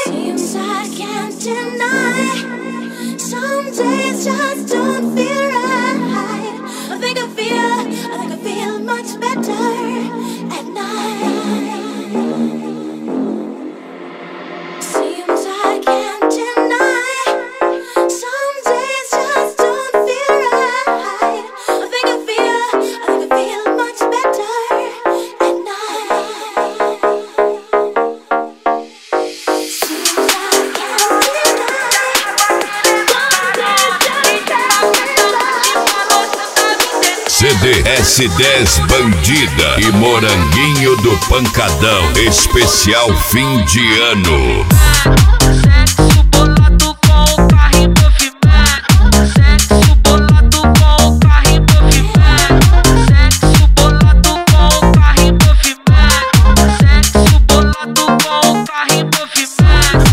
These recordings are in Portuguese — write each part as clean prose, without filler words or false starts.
Seems I can't deny. Some days just don't feel right. I think I feel much better at night. Seems I can't deny. Some days just don't feel right. I think I feel much better at night. Seems I can't CDS 10 Bandida e Moranguinho do Pancadão. Especial fim de ano. Sexo bolado com o carrinho movimentado. Sexo bolado com o carrinho movimentado. Sexo bolado com o carrinho movimentado. Sexo bolado com o carrinho movimentado.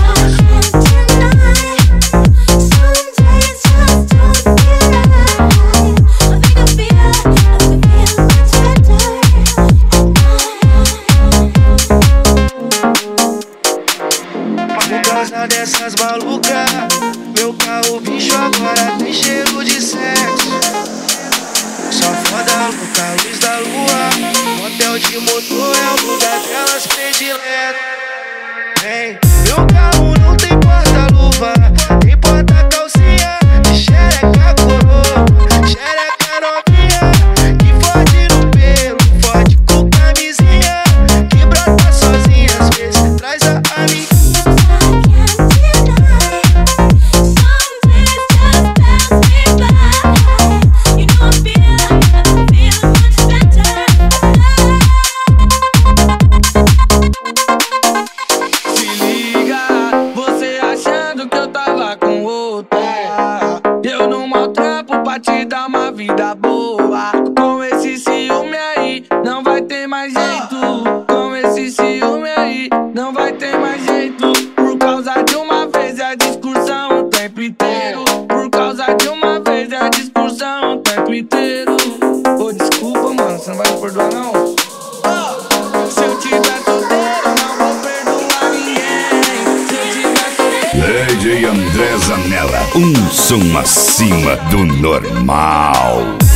Por causa dessas malucas, meu carro bicho agora tem cheiro de sexo. Só foda louca, luz da lua, motel de motor é o lugar delas predileto. Vem, meu carro não tem porta-luva, tem porta-calcinha de xereca coroa, xereca novinha, que fode no pelo, fode com camisinha, que brota sozinha, às vezes traz a amiga. Te dar uma vida boa. Com esse ciúme aí, não vai ter mais jeito. Com esse ciúme aí, não vai ter mais jeito. Por causa de uma vez é a discussão o tempo inteiro. Por causa de uma vez é a discussão o tempo inteiro. Ô, desculpa, mano, você não vai me perdoar, não? Se eu tiver solteiro, não vou perdoar ninguém. Se eu tiver solteiro. DJ André Zanella, um som acima do normal.